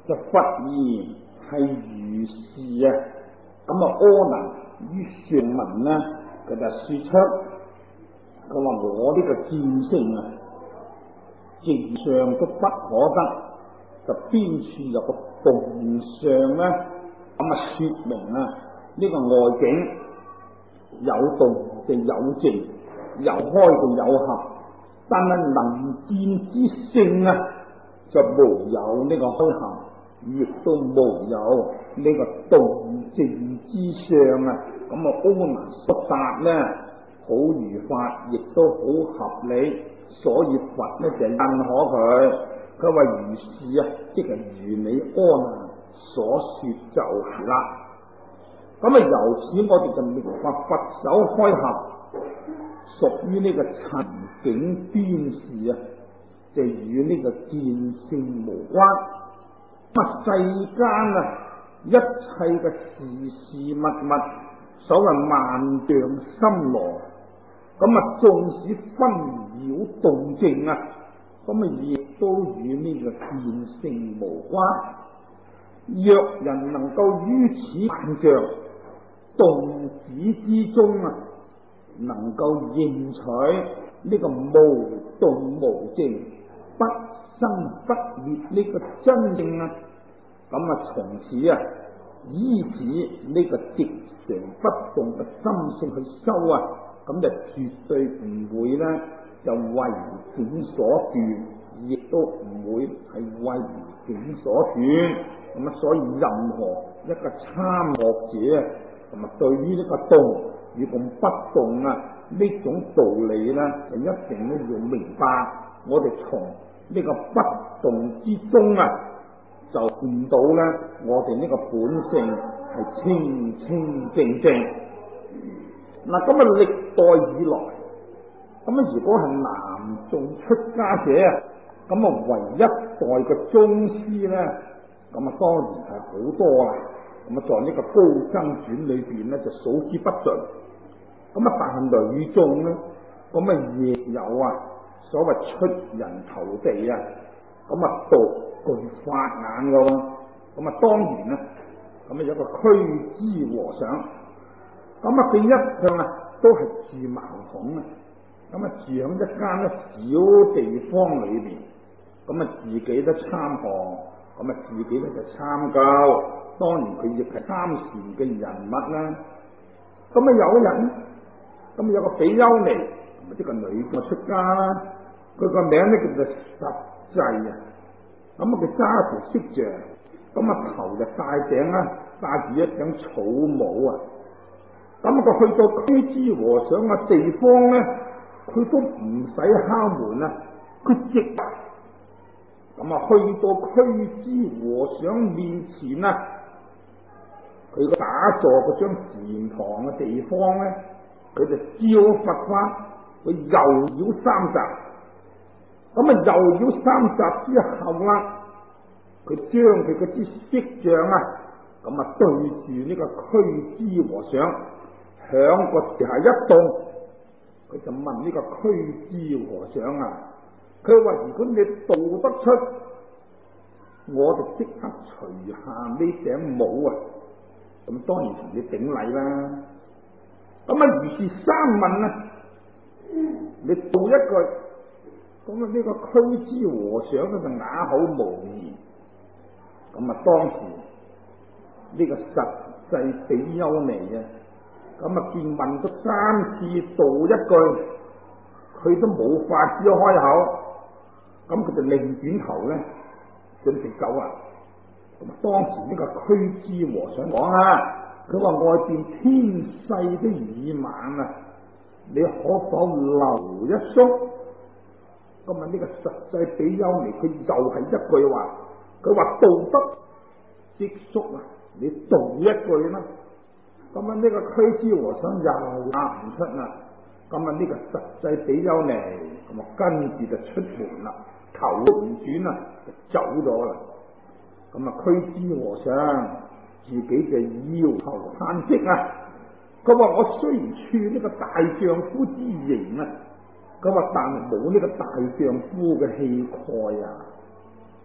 就佛言係如是啊。咁啊，阿難於上文呢，佢就說出，佢話我呢個見性啊，直上都不可得，就邊處有個動相呢？咁啊，說明啊，呢個外境有動就有靜，有開就有合，但係能見之性啊，就無有呢個開合，亦都無有呢個動靜之相啊。咁啊，阿難所答呢，好如法，亦都好合理，所以佛呢就認可佢。佢話如是啊，即係如你阿難所說就是啦。咁啊，由此我哋就明白佛手開合屬於呢個塵境邊事啊，就與呢個見性無關。世間啊，一切嘅事事物物，所謂萬象森羅，咁啊，縱使紛擾動靜啊，咁啊，亦都與呢個見性無關。若人能夠於此萬象動止之中啊，能夠認取呢個無動無靜、不生不滅呢個真正啊，咁啊，從此啊，依止呢個直常不動嘅心性去修啊，咁就絕對唔會咧就為境所斷，亦都唔會係為境所斷。咁啊，所以任何一個參學者啊，同埋對於呢個動與共不動啊呢種道理咧，就一定咧要明白。我哋從呢個不動之中啊，就見到咧我哋呢個本性係清清淨淨。嗱，咁啊，歷代以來，咁啊，如果係男眾出家者啊，咁啊，唯一代嘅宗師咧，咁啊，當然係好多啦。咁啊，在呢個高僧傳裏邊咧，就數之不盡。咁啊，但係女眾咧，咁啊，亦有啊，所謂出人頭地啊，咁啊，獨具法眼嘅喎。咁啊，當然啦，咁啊，有個區支和尚，咁啊，佢一向啊都係住茅棚啊，咁啊，住響一間咧小地方裏邊，咁啊，自己都參學，咁啊，自己咧就參教。當然佢亦係參禪嘅人物啦。咁啊，有一日，咁啊，有個比丘尼，即係女嘅出家啦。佢個名咧叫做實際啊。咁啊，佢揸條色杖，咁啊，頭就戴頂啦，戴住一頂草帽啊。咁啊，佢去到區支和尚嘅地方咧，佢都唔使敲門啊，佢直咁啊，去到區支和尚面前啊，佢個打坐嗰張禪堂嘅地方咧，佢就照佛法，佢又繞三匝。咁啊，又繞三匝之後啦，佢將佢嗰支色杖啊，咁啊對住呢個區支和尚，響個地下一動，佢就問呢個區支和尚啊，佢話如果你道得出，我就即刻除下呢頂帽啊！咁當然同你頂禮啦。咁啊，如是三問啊，你道一句，咁啊呢個區支和尚咧就啞口無言。咁啊，當時呢個實際比丘尼啊，咁啊見問咗三次道一句，佢都冇法子開口，咁佢就擰轉頭咧，準備走啊！咁啊，當時呢個區支和尚講啊，佢話外邊天勢都已晚啊，你可否留一宿？咁啊，呢個實際比丘尼佢又係一句話，佢話道德即宿啊，你道一句啦。咁啊，呢個區支和尚又答唔出啦。咁啊，呢個實際比丘尼咁啊，跟住就出門啦，頭都唔轉啊，就走咗啦。咁啊，區支和尚自己就搖頭嘆息啊！佢話我雖然處呢個大丈夫之形啊，佢話但係冇呢個大丈夫嘅氣概啊！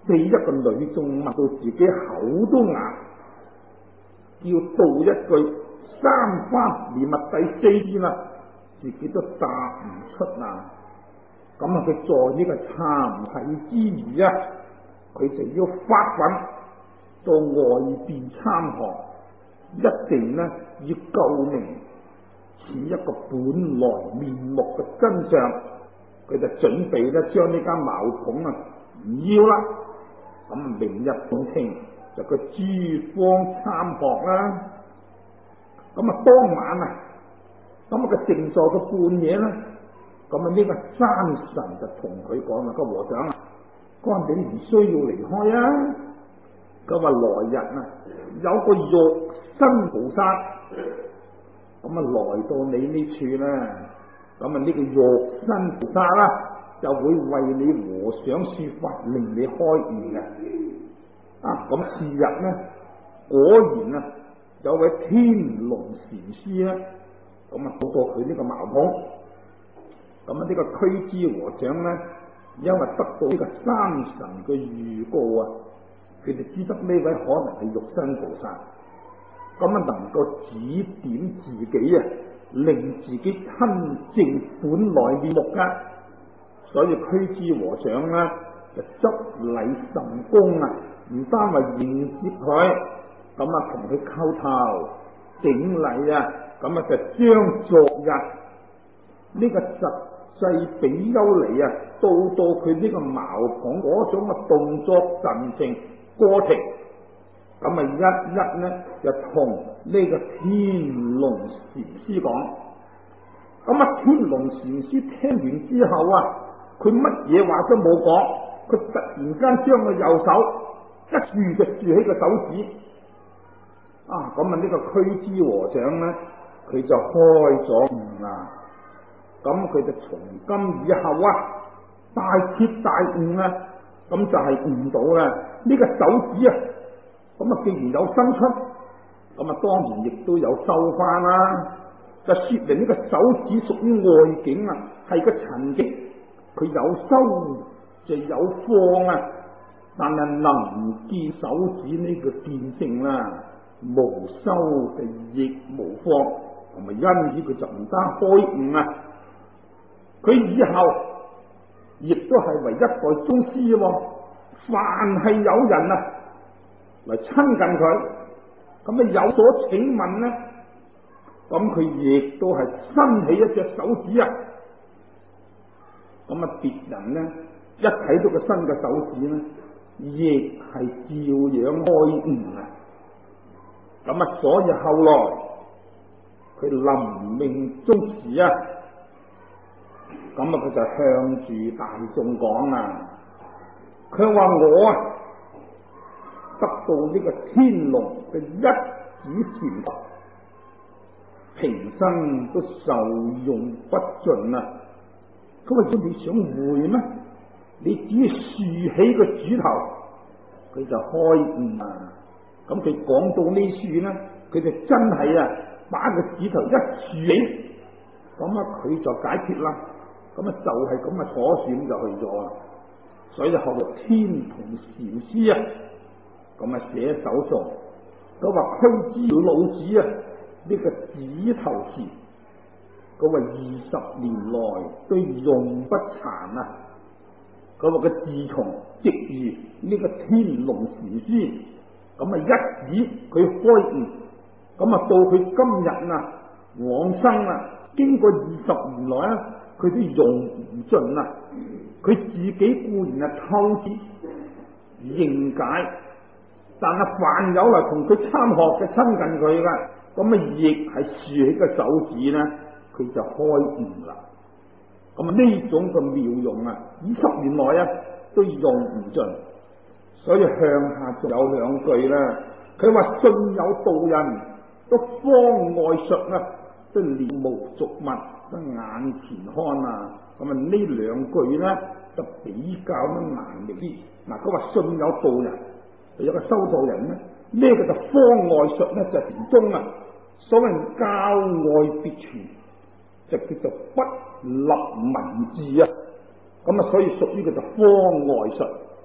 俾一個女眾問到自己口都啞，叫道一句三花連物第四篇啦，自己都答唔出啊！咁啊，佢在呢個慚愧之餘啊，佢就要發奮到外邊參學，一定呢要究明此一個本來面目嘅真相。佢就準備咧將呢間茅棚啊唔要啦，咁明日本清就佢諸方參學啦。咁啊當晚啊，咁啊佢靜坐到半夜啦，咁啊呢個山神就同佢講啦，個和尚啊，佢話你唔需要離開啊。佢話來日啊有個肉身菩薩，咁啊來到你呢處咧。咁啊呢個肉身菩薩啦，就會為你和尚說法，令你開悟嘅。咁次日呢，果然啊，有位天龍禪師咧，咁啊到佢呢個茅棚。咁啊呢個虛之和尚咧，因為得到呢個山神嘅預告啊，佢就知得呢位可能係肉身菩薩，咁啊能夠指點自己啊，令自己親證本來面目噶。所以虛之和尚呢，就執禮甚恭啊，唔單話迎接佢，咁啊同佢叩頭頂禮啊，咁啊就將昨日呢個實際比丘尼啊，到佢呢個茅棚嗰種嘅動作神情過程，咁啊一一呢就同呢個天龍禪師講。咁啊天龍禪師聽完之後啊，佢乜嘢話都冇講，佢突然間將個右手一豎就豎起個手指。咁啊呢個虛之和尚呢，佢就開咗悟啦。咁佢就從今以後啊，大徹大悟啊，咁就係悟到啦。呢個手指啊，咁啊既然有生出，咁啊當然亦都有收翻啦。就說明呢個手指屬於外境啊，係個塵境，佢有收就有放啊。但係能見手指呢個見性啦，無收就亦無放，同埋因此佢就唔單開悟啊，佢以後亦都係為一代宗師喎。凡係有人啊嚟親近佢，咁啊有所請問呢，咁佢亦都係伸起一隻手指啊，咁啊別人呢一睇到個伸嘅手指呢，亦係照樣開悟啊。咁啊所以後來佢臨命終時啊，咁啊佢就向住大眾講啊，佢話我啊得到呢個天龍嘅一指禪法，平生都受用不盡啊。佢話你想回咩？你只要豎起個指頭，佢就開悟啊。咁佢講到呢處呢，佢就真係啊把個指頭一豎起，咁啊佢就解脫啦。咁啊就係咁啊坐船就去咗啊。所以後來天童禪師啊，咁啊寫手上，佢話虛之老子啊呢個指頭禪，佢話20年來都用不殘啊。佢話佢自從值遇呢個天龍禪師，咁啊一指佢開悟，咁啊到佢今日啊往生啊，經過20年來啊，佢都用唔盡啊。佢自己固然係透徹認解，但係凡有嚟同佢參學嘅親近佢嘅，咁啊亦係豎起個手指咧，佢就開悟啦。咁啊呢種嘅妙用啊，20年來啊都用唔盡。所以向下仲有兩句啦，佢話信有道人都方外術啊，都了無俗物，都眼前看啊。咁啊呢兩句咧就比較都難明啲。嗱，佢話信有道人，有個修道人咧，呢個就方外術咧就禪宗啊，所謂教外別傳，就叫做不立文字啊。咁啊所以屬於佢就方外術。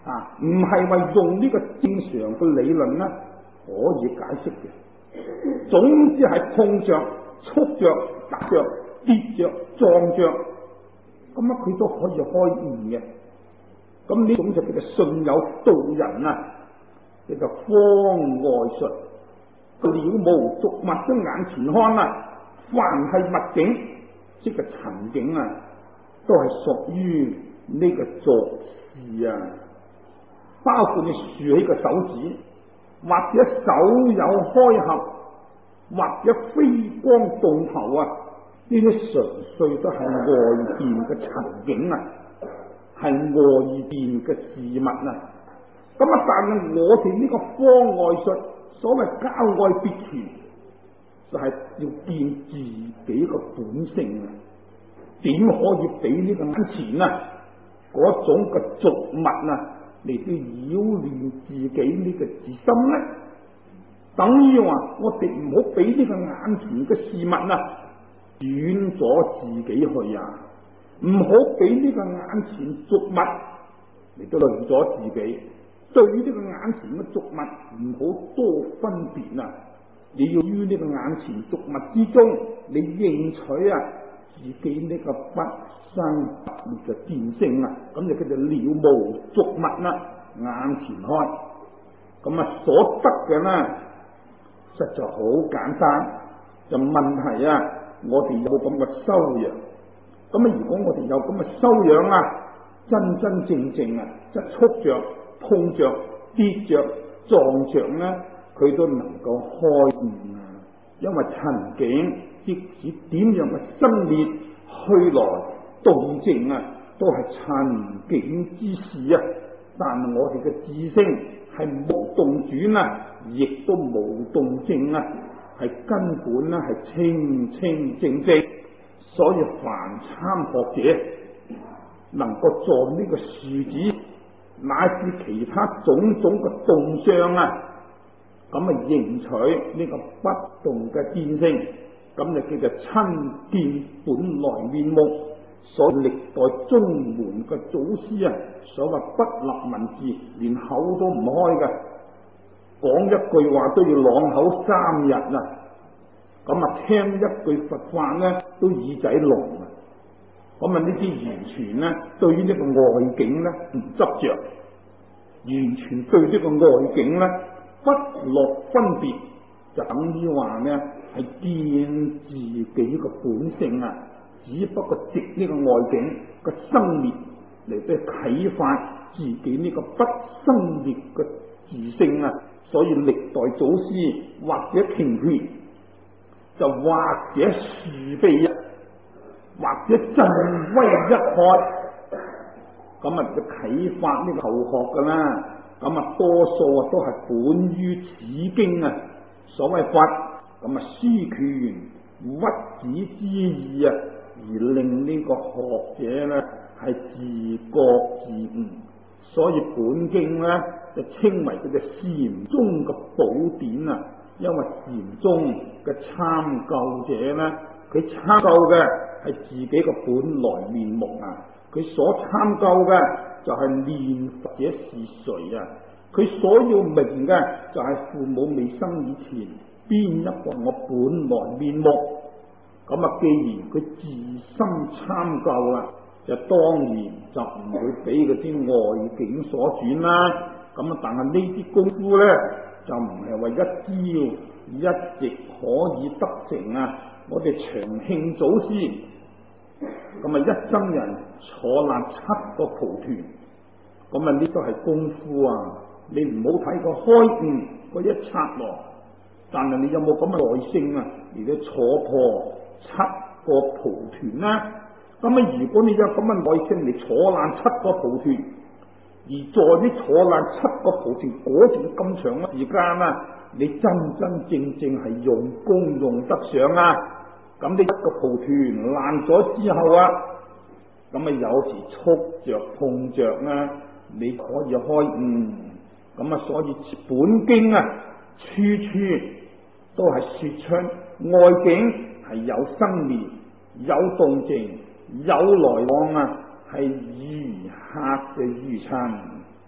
唔係話用呢個正常嘅理論咧可以解釋嘅。總之係碰着、觸着、踏着、跌着、撞着，咁啊佢都可以開悟嘅。咁呢種就叫做信有道人啊，叫做方外術。了無俗物喺眼前看啊，凡係物境，即係塵境啊，都係屬於呢個俗事啊。包括你豎起個手指，或者手有開合，或者飛光動頭啊，呢啲純粹都係外邊嘅塵境啊，係外邊嘅事物啊。咁啊，但係我哋呢個方外術，所謂郊外別傳，就係要見自己個本性啊。點可以俾呢個眼前啊嗰種嘅俗物啊嚟到擾亂自己呢個自心呢？等於話我哋唔好俾呢個眼前嘅事物啊轉咗自己去啊，唔好俾呢個眼前俗物嚟到亂咗自己。對於呢個眼前嘅俗物唔好多分別啊！你要於呢個眼前俗物之中，你認取啊自己呢個不生不滅嘅見性啊，咁就叫做了無俗物啦。眼前開，咁啊所得嘅呢，實在好簡單。就問題啊，我哋有咁嘅修養。咁啊，如果我哋有咁嘅修養啊，真真正正啊，即係觸着、碰着、跌着、撞着呢，佢都能夠開悟啊！因為塵境即使點樣嘅生滅去來動靜啊，都係塵境之事啊。但我哋嘅智性係無動轉啊，亦都無動靜啊，係根本咧係清清正正。所以凡參學者能夠做呢個樹子，乃至其他種種嘅動相啊，咁啊認取呢個不動嘅見性，咁就叫做親見本來面目。所以歷代宗門嘅祖師啊，所謂不立文字，連口都唔開嘅，講一句話都要朗口3日啊！咁啊聽一句佛法咧都耳仔聾啊！咁啊呢啲完全咧對於呢個外境咧唔執着，完全對呢個外境咧不落分別，就等於話咧係見自己個本性啊！只不過藉呢個外境個生滅嚟到啟發自己呢個不生滅嘅自性啊！所以歷代祖師或者傾決，就或者豎臂啊，或者振威一開，咁啊就啟發呢個後學噶啦。咁啊多數啊都係本於此經啊，所謂佛咁啊書權屈指之意啊，而令呢個學者咧係自覺自悟。所以本經咧就稱為佢嘅禪宗嘅寶典啊。因為禪宗嘅參究者咧，佢參究嘅係自己嘅本來面目啊，佢所參究嘅就係念佛者是誰啊，佢所要明嘅就係父母未生以前邊一個我本來面目。咁啊，既然佢自心參究啦，就當然就唔會俾嗰啲外境所轉啦。咁啊，但係呢啲功夫咧就唔係話一朝一夕可以得成啊！我哋長慶祖師咁啊，一生人坐爛7個蒲團，咁啊呢都係功夫啊！你唔好睇個開悟嗰一剎那，但係你有冇咁嘅耐性啊？而家坐破7個蒲團啦，咁啊如果你有咁嘅耐性嚟坐爛7個蒲團，而在你坐爛7個蒲團嗰段咁長嘅時間啊，你真真正正係用功用得上啊！咁你一個蒲團爛咗之後啊，咁啊有時觸着碰着啊，你可以開悟。咁啊，所以本經啊，處處都係說出外境係有生滅、有動靜、有來往啊，係如客嘅如塵。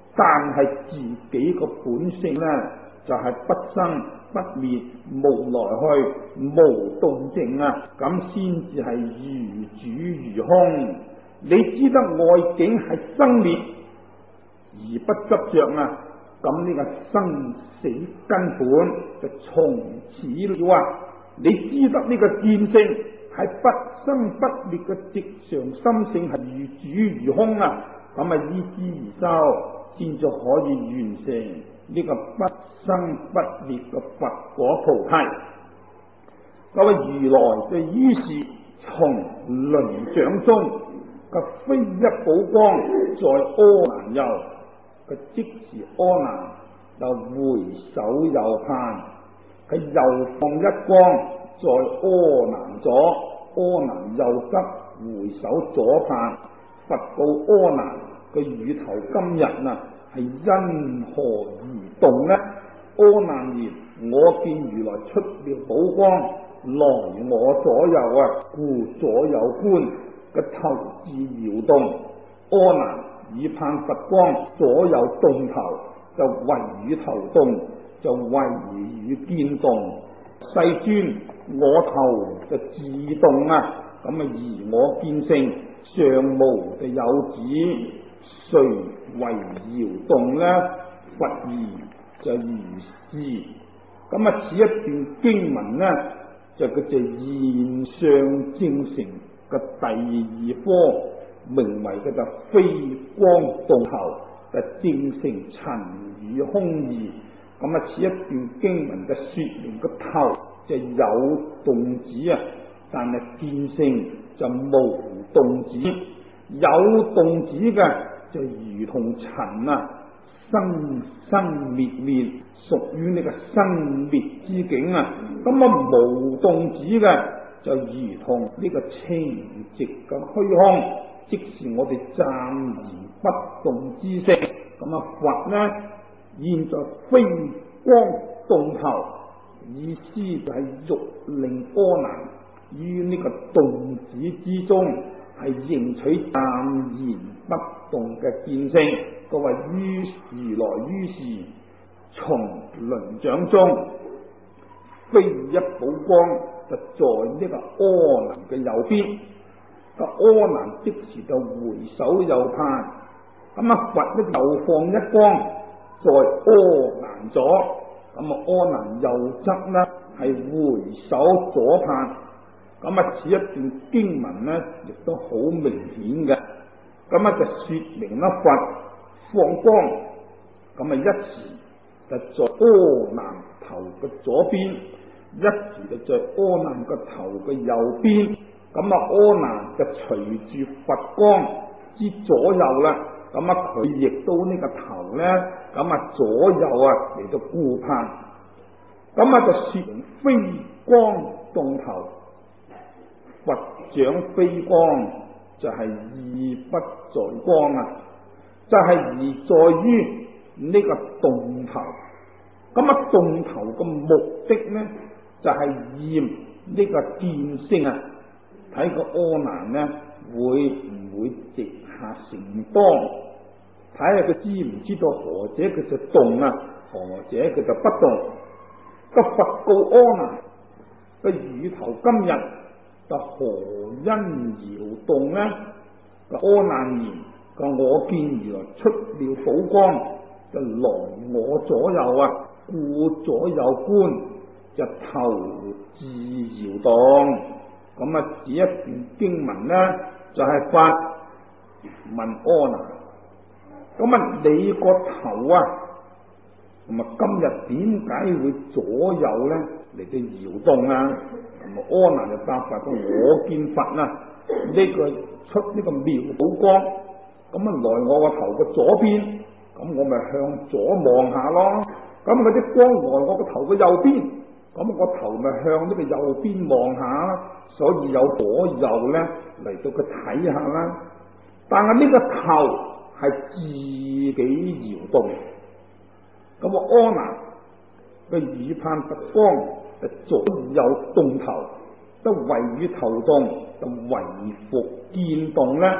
但係自己個本性呢，就係不生不滅，無來去，無動靜啊，咁先至係如主如空。你知得外境係生滅而不執着啊，咁呢個生死根本就從此了啊！你知得呢個見性係不生不滅嘅直常心性係如主如空啊，咁啊依之而修，先至可以完成呢個不生不滅嘅佛果菩提。各位如來就於是從輪掌中嘅非一寶光在阿難右，佢即時阿難就回首右盼，佢又放一光在阿難左，阿難右側回首左盼。佛告阿難：佢乳頭今日係因何而動呢？阿難言：我見如來出了寶光，來我左右故左右觀，個頭自搖動。阿難以盼佛光，左右動頭，就為與頭動，就為與見動。世尊，我頭就自動咁而我見性尚無就有子，誰為搖動呢？佛言就如是。此一段經文呢，就叫做現相正成嘅第二科，名為叫做非光動頭，就正成塵與空義。此一段經文嘅說明個頭就有動止但係見性就無動止。有動止嘅就如同塵生生滅滅，屬於呢個生滅之境無動止嘅就如同呢個清寂嘅虛空，即是我哋暫然不動之性。佛呢，現在非光動頭，意思就係欲令阿難於呢個動止之中係認取暫然不動嘅見性。各位於如來於是從輪掌中非一寶光就在呢個阿難嘅右邊，阿難即時就回首右盼。佛呢又放一光在阿難左，阿難右側呢係回首左盼。此一段經文呢亦都好明顯嘅，就說明佛放光，一時就在阿難頭嘅左邊，一時就在阿難個頭嘅右邊。阿難就隨住佛光之左右啦，佢亦都呢個頭呢，左右嚟到顧盼。就說明非光動頭，佛掌非光就係意不在光就係而在於呢個動頭。動頭嘅目的呢，就係驗呢個見性睇個阿難呢會唔會直下成當，睇下佢知唔知道何者佢就動何者佢就不動。佛告阿難：個乳頭今日就何因搖動呢？阿難言：我見如來出了寶光，就來我左右故左右觀，就頭自搖動。此一段經文呢，就係佛問阿難：你個頭今日點解會左右呢嚟到搖動阿難就答佛：我見佛呢個出呢個妙寶光，來我個頭嘅左邊，我咪向左望下咯。嗰啲光來我個頭嘅右邊，我頭咪向呢個右邊望下，所以有左右呢嚟到佢睇下啦。但係呢個頭係自己搖動，阿難佢以盼佛光就左右動頭，都為與頭動，就為復見動呢。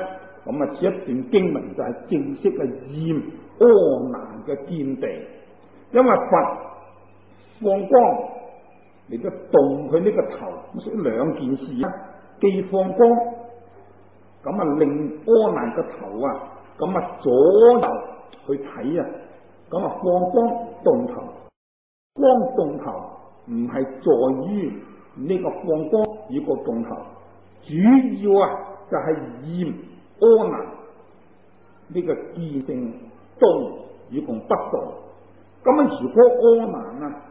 咁啊，此一段經文就係正式嘅驗阿難嘅見地，因為佛放光嚟到動佢呢個頭，咁所以兩件事啊，既放光，咁啊令阿難個頭啊，咁啊左右去睇啊，咁啊放光動頭，光動頭唔係在於呢個放光與個動頭，主要啊就係驗阿難呢個見性動與共不動。咁啊，如果阿難啊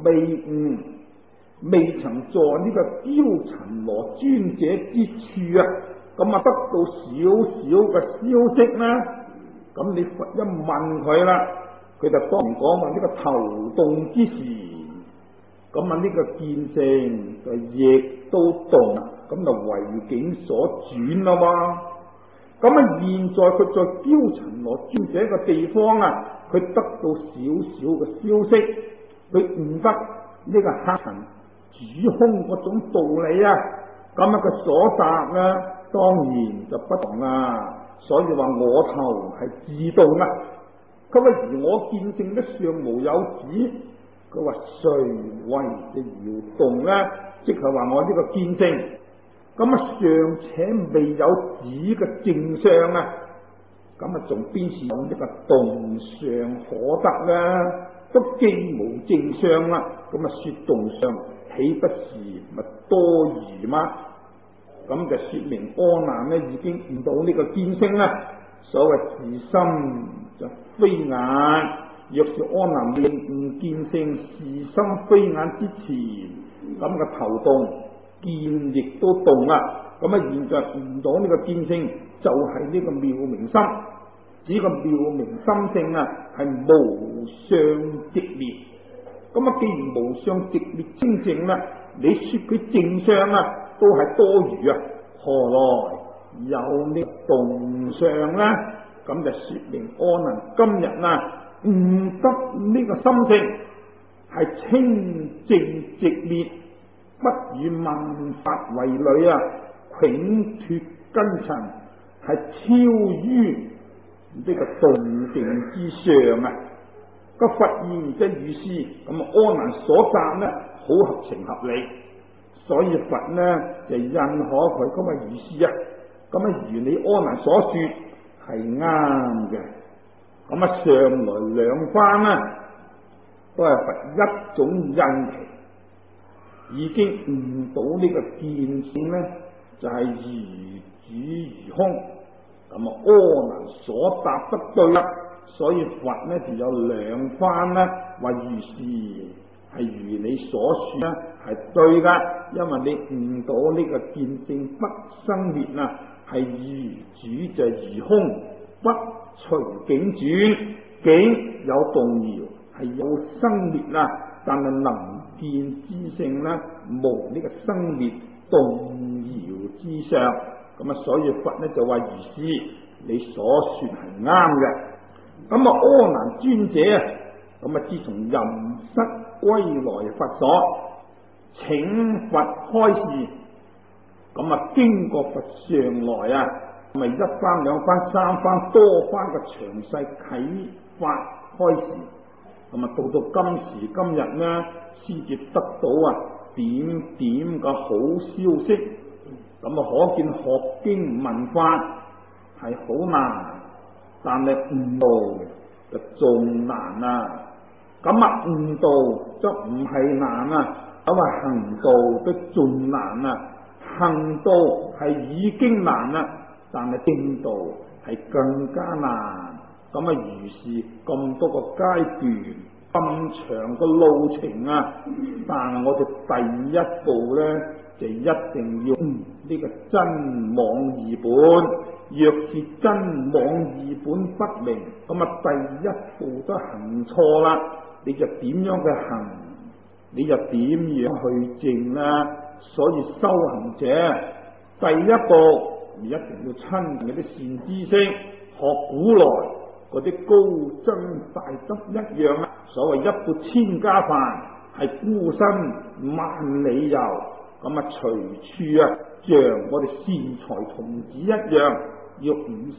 未曾在呢個憍陳那尊者之處啊，咁啊得到少少嘅消息啦，咁你佛一問佢啦，佢就當然講話呢個頭動之時，咁啊呢個見性就亦都動，咁就為境所轉啦嘛。咁啊現在佢在憍陳那尊者嘅地方啊，佢得到少少嘅消息，佢悟得呢個黑塵主空嗰種道理啊，咁啊佢所答啊當然就不同啦。所以話我頭係自動啊，佢話而我見性都尚無有止，佢話誰為嘅搖動咧？即係話我呢個見性，咁啊尚且未有止嘅正相啊，咁啊仲邊是有呢個動相可得咧？都既無正相啦，咁啊說動相豈不是咪多餘嗎？咁就說明阿難咧已經悟到呢個見性啦。所謂自心就非眼，若是阿難未悟見性是心非眼之前，咁個頭動見亦都動啦。咁啊現在悟到呢個見性就係呢個妙明心，指個妙明心性啊係無相寂滅。咁啊既然無相寂滅清淨啦，你說佢正相啊都係多餘啊，何來有呢動相呢？咁就說明阿難今日啊悟得呢個心性係清淨寂滅，不與萬法為侶啊，永脫根塵，係超於呢個動靜之上啊。個佛言即如是，咁阿難所答呢好合情合理。所以佛呢就認可佢咁嘅如是啊，咁啊如你阿難所說係啱嘅。咁啊上來兩番啦，都係佛一種印期，已經悟到呢個見性呢就係如主如空。咁啊阿難所答得對啦，所以佛呢就有兩番啦，話如是係如你所說啦，係對噶，因為你悟到呢個見性不生滅啊，係如主就如空，不隨境轉，境有動搖，係有生滅啊，但係能見之性呢，無呢個生滅動搖之上。咁啊，所以佛呢就話如是，你所說係啱嘅。咁啊，阿難尊者啊，咁啊自從廬室歸來佛所，請佛開示，咁啊經過佛上來啊，咪一番兩番三番多番嘅詳細啟發開示，咁啊到今時今日呢，先至得到啊點點嘅好消息。咁啊可見學經聞法係好難，但係悟道就仲難啊！咁啊悟道則唔係難啊，咁啊行道都仲難啊！行道係已經難啦，但係證道係更加難。咁啊如是咁多個階段，咁長嘅路程啊，但係我哋第一步呢，就一定要呢個真妄二本。若是真妄二本不明，咁啊第一步都行錯啦，你就點樣去行，你就點樣去證啦。所以修行者第一步你一定要親近嗰啲善知識，學古來嗰啲高僧大德一樣啊。所謂一缽千家飯，係孤身萬里遊。咁啊隨處啊，像我哋善財童子一樣， 要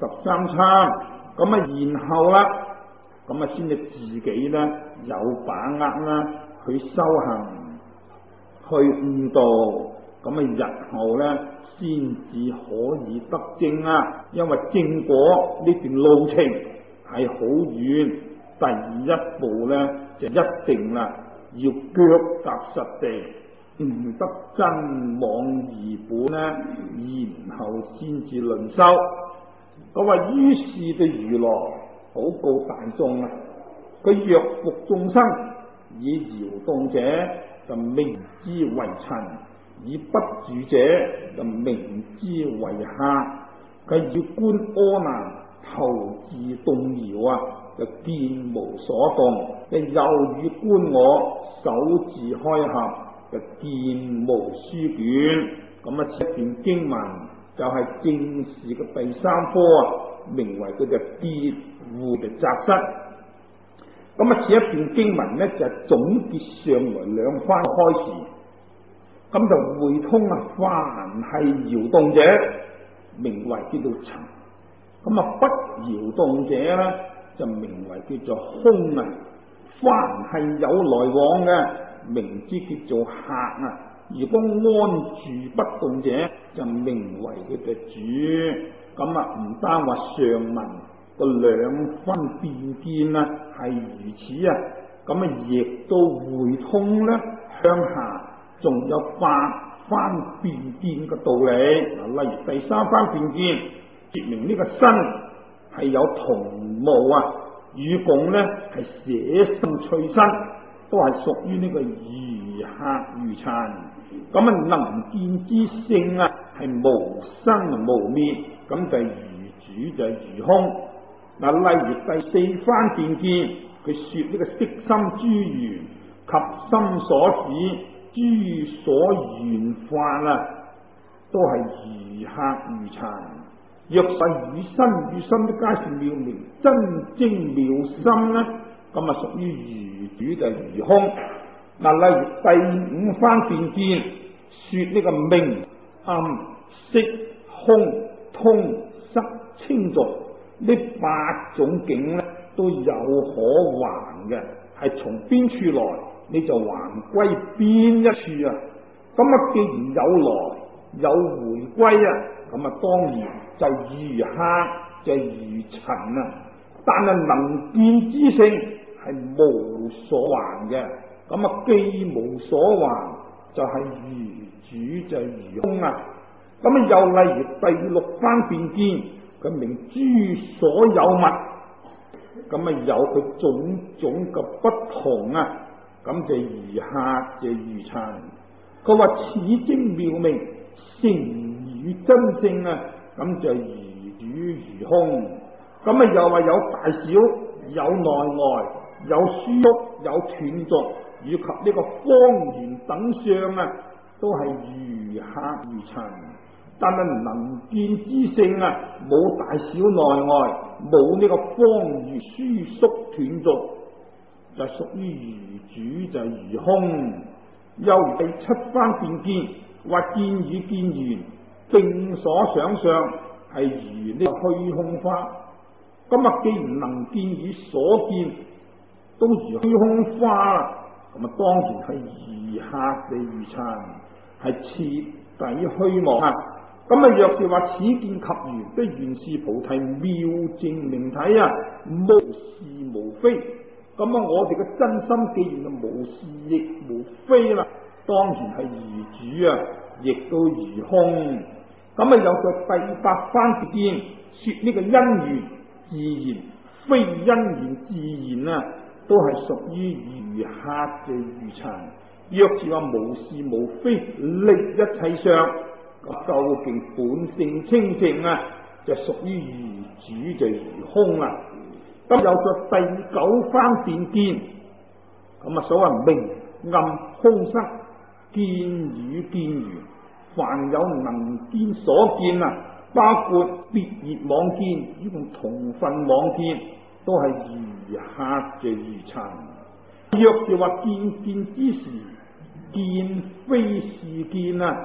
53參，咁然後啦，咁先至自己呢有把握啦去修行，去悟道，咁日後呢先至可以得證啊！因為正果呢段路程係好遠，第一步呢就一定啦，要腳踏實地，悟得真妄二本呢，然後先至論修。佢話於是對如來禱告大眾啊，佢若服眾生，以搖動者就名之為塵，以不住者就名之為客。佢以觀阿難頭自動搖啊，就見無所動；又以觀我手自開合，就見無書卷。咁一段經文就係正視嘅第3科啊，名為佢嘅別戶嘅雜室。咁此一段經文呢，就係總結上來2番開示，咁就會通啊，凡係搖動者，名為叫做塵；不搖動者呢，就名為叫做空啊。凡係有來往嘅，名之叫做客啊。如果安住不動者，就名為佢嘅主。唔單話上文個2分辨見啊係如此啊，亦都會通呢向下仲有8番辨見嘅道理。例如第3番辨見，説明呢個身係有同無啊，與共呢係捨身取身，都係屬於呢個如客如塵。能見之性啊係無生無滅，咁就係如主就係如空。例如第4番辨見，佢說呢個色心諸緣及心所使諸所緣法啊，都係如客如塵。若係與心都皆是妙明真正妙心呢，屬於如主就係如空。例如第5番辨見，說呢個明暗色空通塞清濁呢8種境呢，都有可還嘅，係從邊處來你就還歸邊一處啊。既然有來有回歸啊，當然就如客就如塵啊。但係能見之性係無所還嘅，既無所還就係如主就係如空啊。又例如第6番辨見，佢明諸所有物，有佢種種嘅不同啊，就如客就如塵。佢話此精妙明成與真性啊，就如主如空。又話有大小，有內外，有舒縮，有斷續，以及呢個方圓等相啊，都係如客如塵。但係能見之性啊，冇大小內外，冇呢個方圓舒縮斷續，就屬於如主就如空。又第7番辨見，或見與見緣並所想象，係如呢個虛空花。既然能見與所見都如虛空花啦，當然係如客地如塵，係徹底虛妄啊。若是話此見及緣的原是菩提妙淨明體啊，無是無非。我哋嘅真心既然係無是亦無非啦，當然係如主啊，亦都如空。又在第8番辨見，說呢個因緣自然非因緣自然啊，都係屬於如客嘅如塵。若是話無是無非，力一切相，究竟本性清淨啊，就屬於如主就如空啦。又在第9番辨見，所謂明暗空塞見與見緣，凡有能見所見啊，包括別業妄見與同分妄見，都係如客就如塵。若是話見之時，見非是見啊，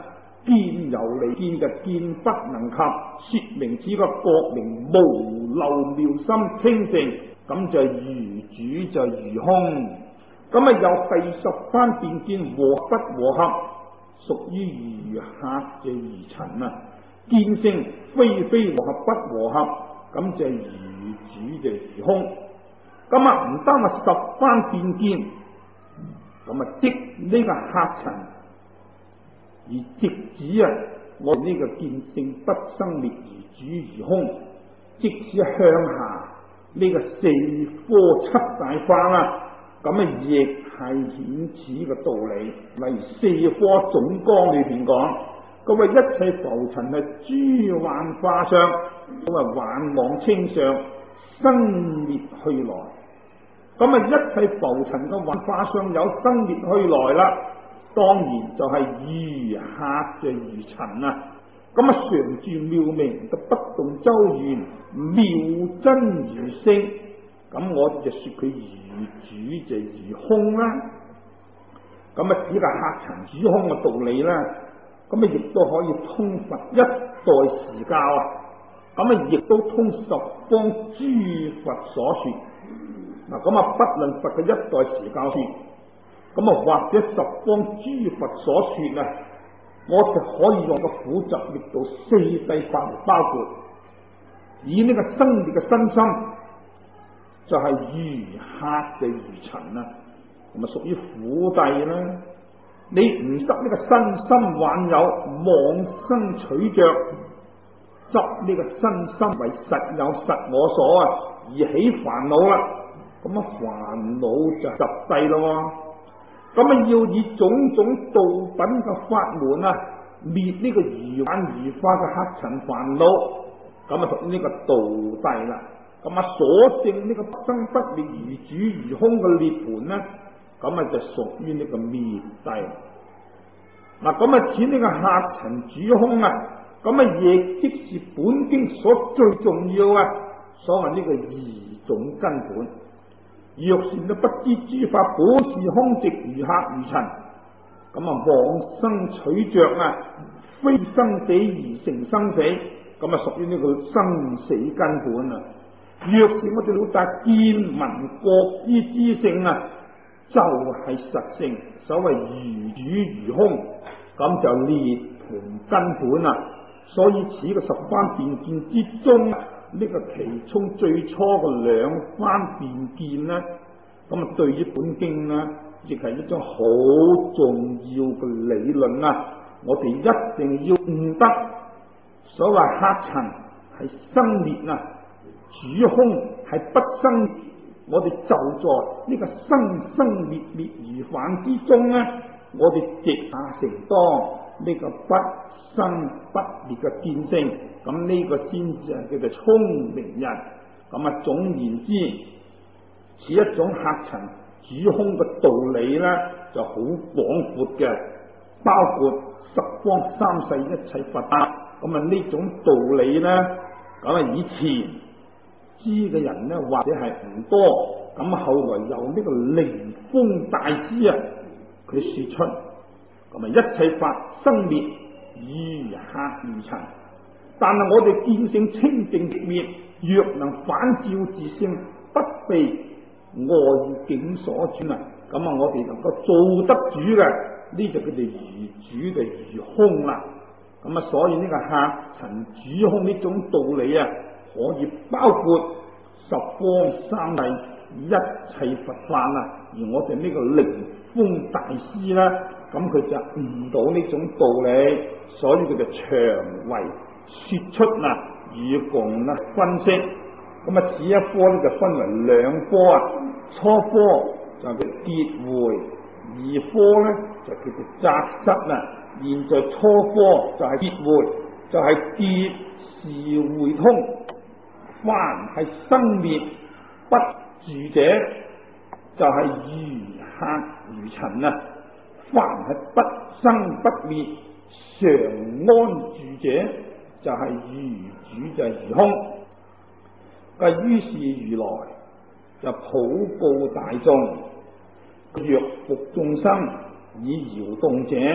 見由嚟見嘅見不能及，說明此個覺明無漏妙心清淨，咁就如主就如空。咁有第十番辨見和不和合，屬於如客就如塵啊。見性非和合不和合，咁就如主就如空。咁唔單係十番辨見，咁即呢個客塵，而直指我呢個見性不生滅而主如空，即使向下呢個四科七大法啦，亦係顯此個道理。例如四科總綱裏邊講，一切浮塵係諸幻化相，幻妄清相，生滅去來。一切浮塵嘅幻化相有生滅去來啦，當然就係如客就如塵啊。常住妙明嘅不動周圓，妙真如性，我哋就說佢如主就如空啦。只係客塵主空嘅道理啦。亦都可以通佛一代時教啊。亦都通十方諸佛所說。不論佛嘅一代時教說，或者十方諸佛所說啊，我哋可以用個苦集滅道四諦法嚟包括。以呢個生滅嘅身心，就係如客嘅如塵啊，屬於苦諦啦。你唔執呢個身心幻有，妄生取着，執呢個身心為實有實我所啊，而起煩惱啦。煩惱就集諦咯。要以種種道品嘅法門啊，滅呢個如幻如化嘅客塵煩惱，屬於呢個道諦啦。所證呢個不生不滅如主如空嘅涅槃呢，就屬於呢個滅諦。似呢個客塵主空啊，亦即是本經所最重要啊，所謂呢個二種根本。若是都不知諸法本是空寂如客如塵，妄生取着啊，非生死而成生死，屬於呢個生死根本啊。若是我哋了達見聞覺知之性啊，就係實性，所謂如主如空，就涅槃根本啊。所以此個十番辨見之中，呢個其中最初嘅兩番辨見呢，對於本經呢，亦係一種好重要嘅理論啊！我哋一定要悟得，所謂客塵係生滅啊，主空係不生滅。我哋就在呢個生滅滅如幻之中呢，我哋直下承當呢個不生不滅嘅見性，呢個先至係叫做聰明人。總言之，此一種客塵主空嘅道理呢，就好廣闊嘅，包括十方三世一切佛法。呢種道理呢，以前知嘅人呢，或者係唔多。後來由呢個靈峰大師啊，佢說出，一切法生滅如客如塵，但係我哋見性清淨寂滅，若能反照自性，不被外境所轉啊，我哋能夠做得主嘅，呢就叫做如主嘅如空啦。所以呢個客塵主空呢種道理啊，可以包括十方三世一切佛法啊。而我哋呢個靈峰大師啦，佢就悟到呢種道理，所以佢就長為說出與共分析。此一科呢，就分為兩科啊，初科就叫結會，二科呢就叫做擇失啦。現在初科就係結會，就係結是會通，凡係生滅不住者，就係如客如塵啊。凡係不生不滅常安住者，就係如主就係如空。於是如來就普告大眾，若復眾生以搖動者，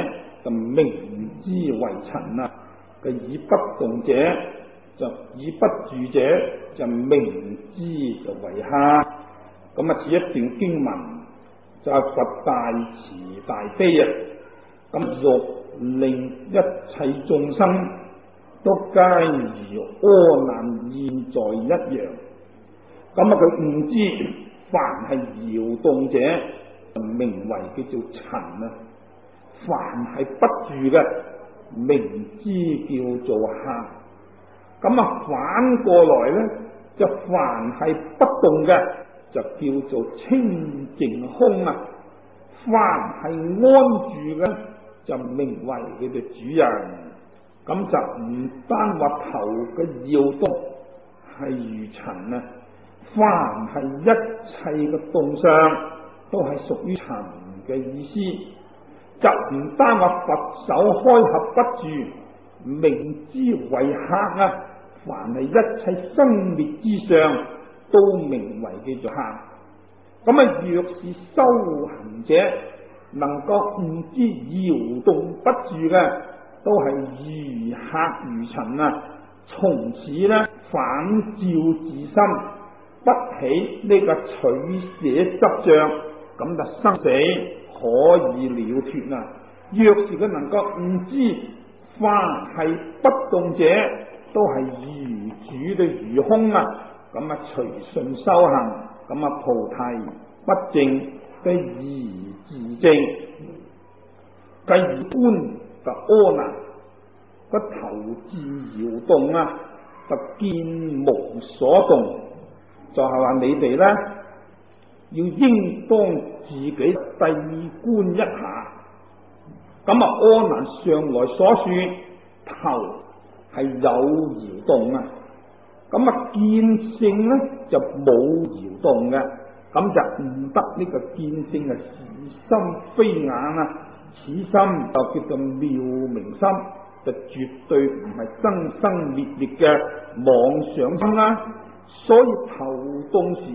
就明之為塵啊。嘅以不動者就以不住者就明之就為黑。咁啊，似一段經文就係佛大慈大悲啊，咁欲令一切眾生都皆如阿難現在一樣。咁啊，佢悟知凡係搖動者就名為叫做塵啊，凡係不住嘅名之叫做黑。咁啊，反過來咧，就凡係不動嘅就叫做清淨空啊，凡係安住嘅就名為佢哋主人。咁就唔單話頭嘅搖動係如塵啊，凡係一切嘅動相都係屬於塵嘅意思。就唔單話佛手開合不住，名之為黑啊，凡係一切生滅之上都名為叫做黑。咁啊，若是修行者能夠悟知搖動不住嘅都係如黑如塵啊，從此呢反照自心，不起呢個取捨執着，咁就生死可以了脫啊。若是佢能夠悟知凡係不動者都係如主的如空啊，咁啊隨順修行，咁啊菩提不淨嘅而自證。繼而觀就阿難個頭自搖動啊，就見無所動，就係話你哋咧要應當自己諦觀一下。咁啊，阿難上來所說頭係有搖動啊，咁啊見性咧就冇搖動嘅，咁就唔得呢個見性嘅是心非眼啊，此心就叫做妙明心，就絕對唔係生生滅滅嘅妄想心啦。所以頭動時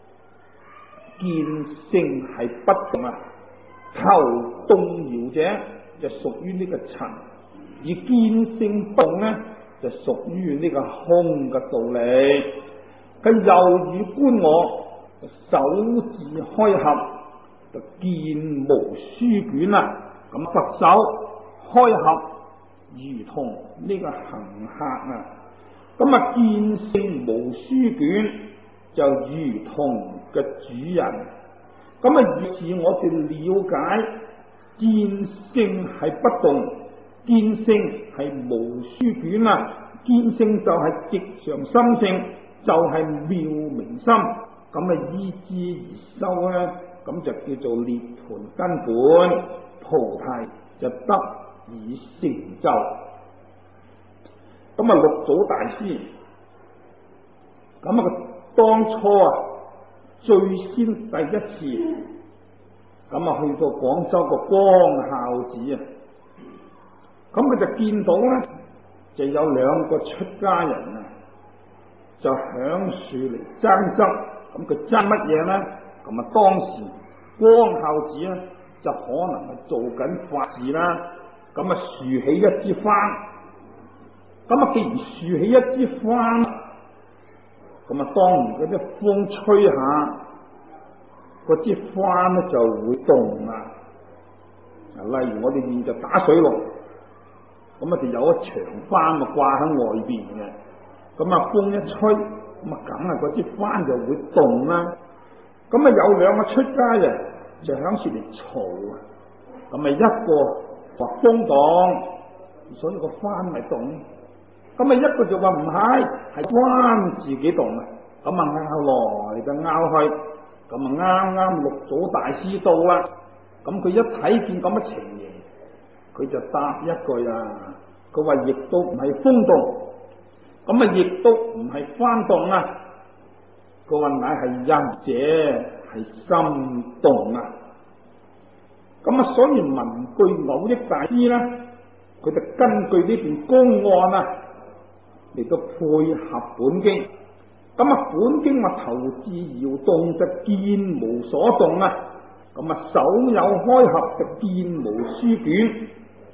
見性係不動啊，頭動搖者就屬於呢個塵，而見性動呢就屬於呢個空嘅道理。佢又如觀我手自開合就見無書卷啊，咁佛手開合如同呢個行客啊，咁啊見性無書卷就如同嘅主人。咁啊於是我哋了解見性係不動，見性係無書卷啊，見性就係直常心性，就係妙明心。咁啊依之而修咧，咁就叫做涅槃根本，菩提就得以成就。咁啊六祖大師，咁啊當初啊最先第一次，咁啊去到廣州個光孝寺啊，咁佢就見到咧就有兩個出家人啊，就響樹嚟爭執。咁佢爭乜嘢咧？咁啊當時光孝寺咧就可能係做緊法事啦，咁啊豎起一支幡，咁啊既然豎起一支幡，咁啊當然嗰啲風吹下，嗰支幡咧就會動啦。例如我哋現在打水龍，咁啊就有一長幡啊掛喺外邊嘅，咁啊風一吹，咁啊梗係嗰支幡就會動啦。咁啊有兩個出家人就響處嚟嘈啊，咁啊一個話風動，所以個幡咪動。咁啊一個就話唔係，係幡自己動啊。咁啊拗來就拗去，咁啊啱啱六祖大師到啦。咁佢一睇見咁嘅情形，佢就答一句啊，佢話亦都唔係風動，咁啊亦都唔係幡動啊，佢話乃係仁者係心動啊。咁啊所以文句偶益大師咧，佢就根據呢段公案啊嚟到配合本經。咁啊本經話頭自搖動就見無所動啊，咁啊手有開合就見無書卷，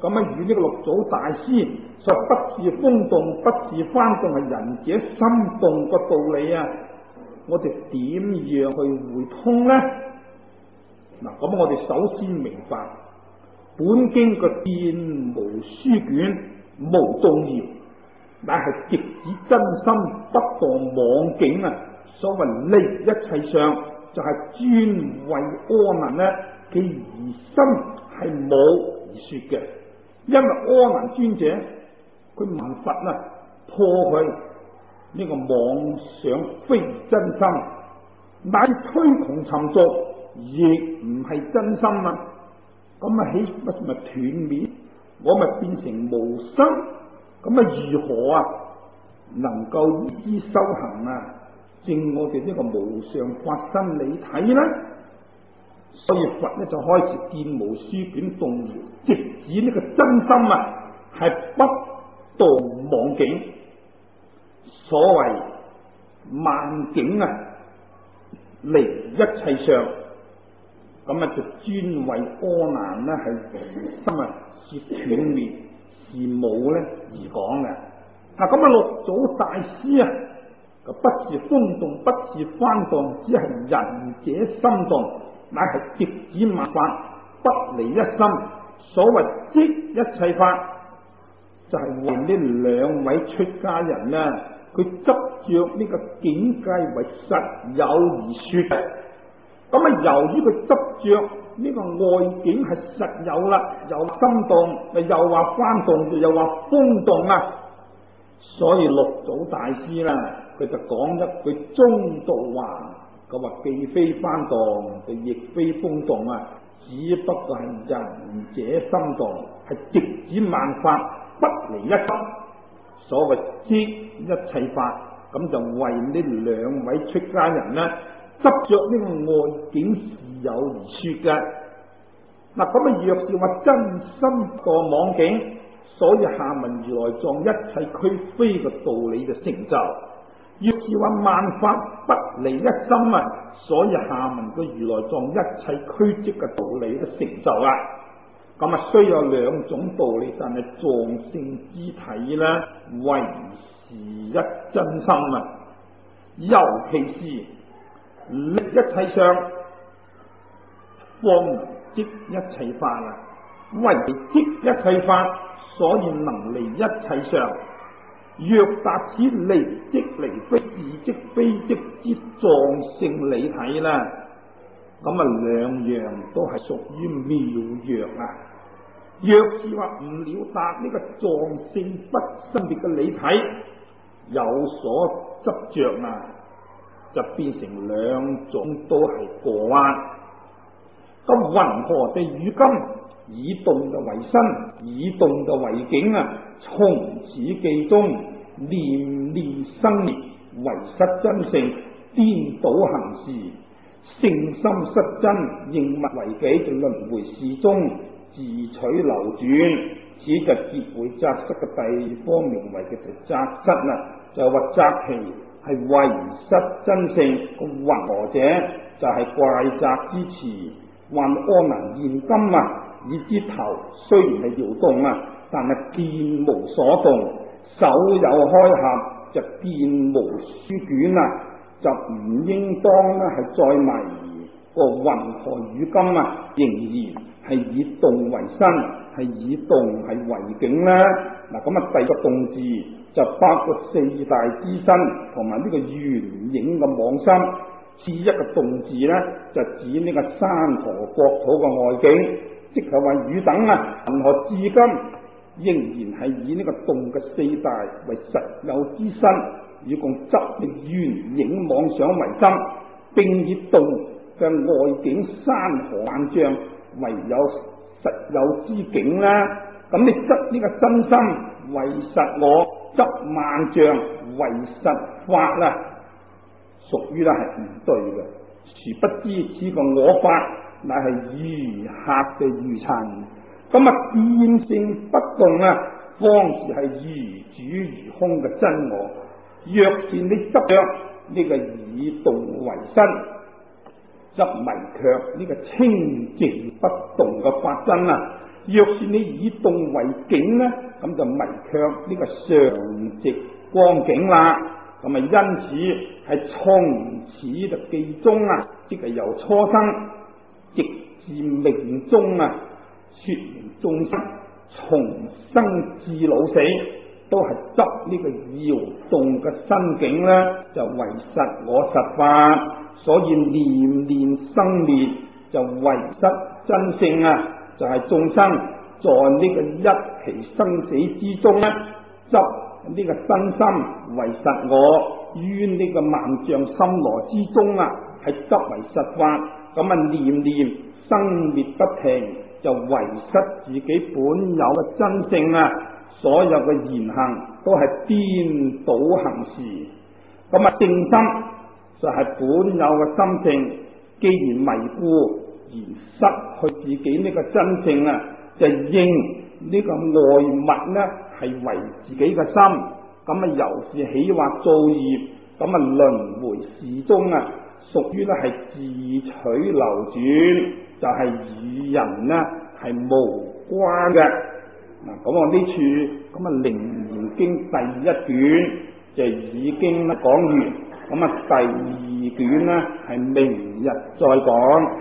咁啊，與呢個六祖大師所不是風動，不是幡動，係仁者心動個道理啊，我哋點樣去會通呢？嗱，咁我哋首先明白本經個見無書卷，無動搖，乃係直指真心，不墮妄境啊！所謂離一切相，就係專為阿難呢嘅疑心係冇而說嘅。因為阿難尊者佢問佛啊，破佢呢個妄想非真心，乃推窮尋俗，亦唔係真心啊！咁啊，豈不咪斷滅？我咪變成無生？咁啊，如何啊能夠依之修行啊，證我哋呢個無上法身理體呢？所以佛呢就開始見無書卷動搖，直指呢個真心啊係不墮妄境。所謂萬境啊離一切相，咁啊就專為阿難呢係疑心啊是斷滅是冇呢而講嘅。咁啊六祖大師啊，不是風動，不是幡動，只係仁者心動，乃係直指萬法不離一心。所謂即一切法，就係為呢兩位出家人呢，佢執着呢個境界為實有而說嘅。咁啊，由於佢執着呢個外境係實有啦，又心動，又話幡動，又話風動啊，所以六祖大師啦，佢就講一句中道話，佢話既非幡動，亦非風動啊，只不過係仁者心動，係直指萬法不離一心。所謂即一切法，咁就為呢兩位出家人呢執着呢個外境是有而說嘅。嗱，咁啊，若是話真心墮妄境，所以下文如來藏一切俱非嘅道理就成就；若是話萬法不離一心啊，所以下文嘅如來藏一切俱寂嘅道理都成就啦。咁啊，雖有兩種道理，但係藏性之體呢，唯是一真心啊。尤其是離一切相，方能即一切法啊！為即一切法，所以能離一切相。若達此離即離非自即非即之藏性理體啦，咁啊兩樣都係屬於妙藥啊！若是話唔了達呢個藏性不分別嘅理體，有所執着啊，就變成兩種都係過彎。咁云何地汝今以動就為身，以動就為境啊？從此記中念念生滅，為失真性，顛倒行事，性心失真，認物為己，就輪迴事中自取流轉。此就結會擇失嘅第二方，名為嘅就擇失啦，就話擇其係為失真性。個云何者就係怪責之詞。還阿難現今啊，已知頭雖然係搖動啊，但係見無所動，手有開合就見無書卷啊，就唔應當咧係再迷個云何汝今啊，仍然係以動為身，係以動係為境啦。嗱，咁啊，第二個動字就包括四大之身同埋呢個緣影嘅妄心。次一個動字呢，就指呢個山河國土嘅外境，即係話汝等啊，云何至今仍然係以呢個動嘅四大為實有之身，以共執嘅緣影妄想為心，並以動嘅外境山河萬象為有實有之境啦。咁你執呢個真心為實我，執萬象為實法啦，屬於咧係唔對嘅。殊不知此個我法乃係餘客嘅餘塵，咁啊見性不動啊，方是係如主如空嘅真我。若是你執着呢個以動為身，則迷卻呢個清淨不動嘅法身啊， 若是你以動為境呢，咁就迷卻呢個常寂光景啦。咁啊，因此係從此就記中啊，即係由初生直至命終啊，說明眾生從生至老死都係執呢個搖動嘅身境呢，就為實我實法。所以念念生滅就為失真性啊，就係眾生在呢個一期生死之中呢，執呢個身心為實我，於呢個萬象心羅之中啊，係執為實法。咁啊，念念生滅不停，就為失自己本有嘅真性啊。所有嘅言行都係顛倒行事。咁啊，正心就係本有嘅心性，既然迷故而失去自己呢個真性啊，就認呢個外物呢係為自己嘅心。咁啊，由是起惑造業，咁啊輪迴始終啊，屬於呢係自取流轉，就係與人呢係無關嘅。嗱，咁我呢處咁啊《楞嚴經》第一卷就已經講完，咁啊第二卷呢係明日再講。